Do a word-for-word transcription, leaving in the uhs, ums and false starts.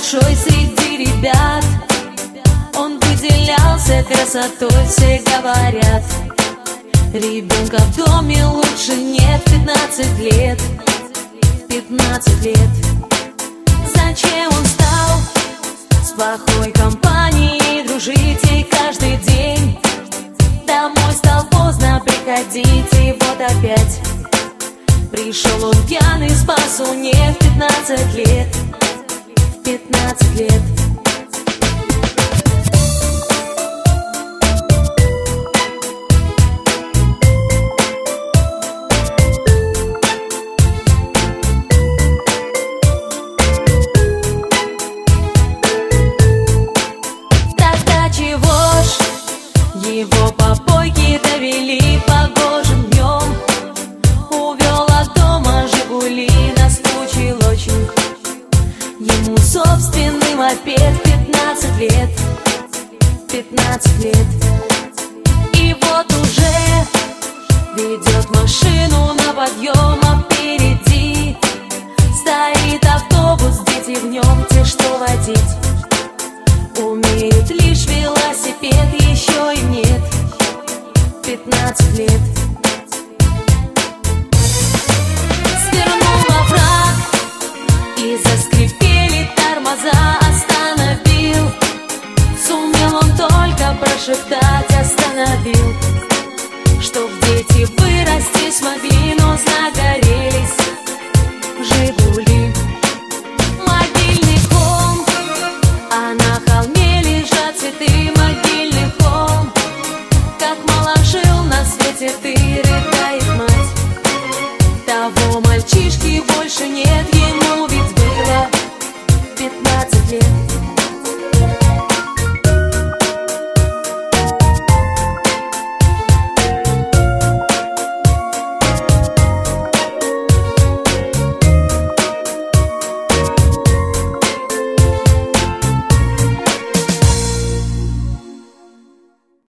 душой среди ребят. Он выделялся красотой, все говорят. Ребенка в доме лучше нет. Пятнадцать лет, пятнадцать лет. Зачем он стал с плохой компанией дружить и каждый день домой стал поздно приходить? И вот опять пришел он пьяный, спас у них пятнадцать лет, пятнадцать лет. Его попойки довели погожим днем. Увел от дома Жигули, наскучил очень. Ему собственный мопед, пятнадцать лет, пятнадцать лет. И вот уже ведет машину на подъем, а впереди стоит автобус, дети в нем, те, что водить умеют лишь велосипед, еще и нет, пятнадцать лет. Свернул овраг и заскрипели тормоза, остановил. Сумел он только прошептать «остановил», чтоб дети вырасти смогли, но загорелись Жигули. Могильный холм, а на холме лежат цветы. Могильный холм, как мало жил на свете ты, рыдает мать. Того мальчишки больше нет.